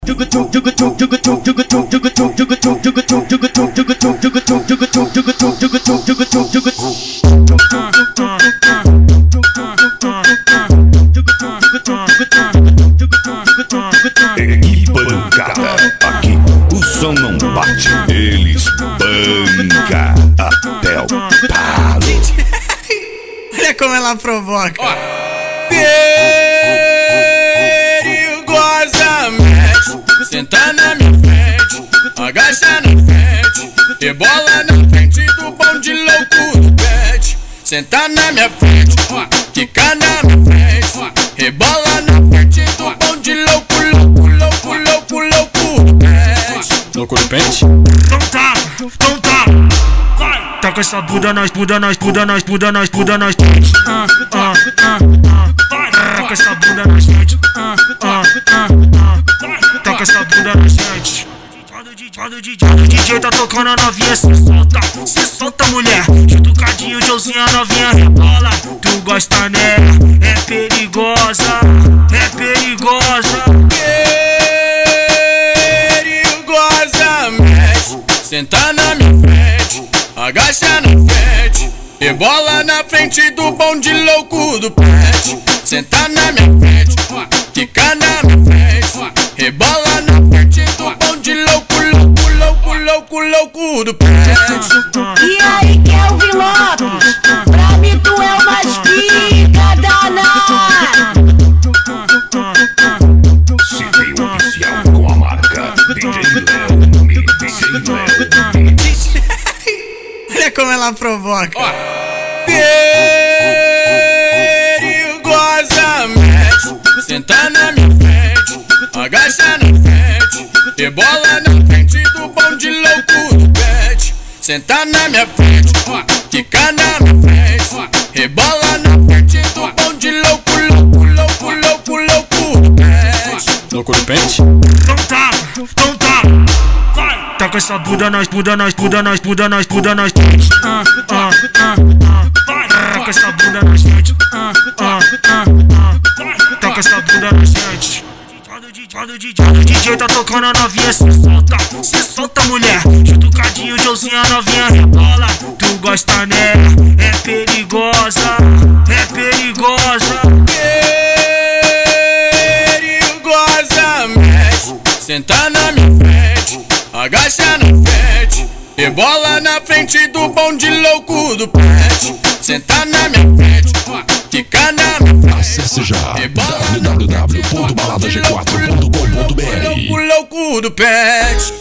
Equipe pancada, aqui o som não bate, eles panca até o talo. Olha como ela provoca. Perigosamente, senta na minha frente, agacha na frente, rebola na frente do bonde louco do pet. Senta na minha frente, quica na minha frente, rebola na frente do bonde louco, louco, louco, louco, louco do pet. Louco do pet? Então tá. Vai! Taca essa bunda nas pet. Vai! Taca essa bunda nas pet. Taca essa bunda nas pet. Quando o DJ tá tocando a novinha, se solta mulher. Jutucadinho, Joãozinho, a novinha rebola. Tu gosta nela, é perigosa. Perigosamente, senta na minha frente, agacha na frente, rebola na frente do bonde louco do pet. Senta na minha frente, quica na minha frente, rebola na frente do bonde louco, louco, louco, louco, louco do pet. E aí, Kelvin Lopes, pra mim tu é o mais pica danado. CD oficial com a marca DJ Léo Mix. Olha como ela provoca. Perigosamente, senta na minha frente, agacha na frente, rebola na frente do bonde louco do pet. Senta na minha frente, quica na minha frente, rebola na frente do bonde louco, louco, louco, louco, louco do pet. Louco do pet? Então tá. Vai! Taca essa bunda nas pet. Vai! Taca essa bunda nas pet. Taca essa bunda nas pet. Quando o DJ tá tocando a novinha, se solta mulher. Jutucadinho, Joãozinho, a novinha rebola. Tu gosta nela, é perigosa. Perigosamente, senta na minha frente, agacha na frente, rebola na frente do bonde louco do pet. Senta na minha frente, quica na minha frente. Acesse já Rebola na frente do bonde www.baladag4.com.br. louco, louco do pet.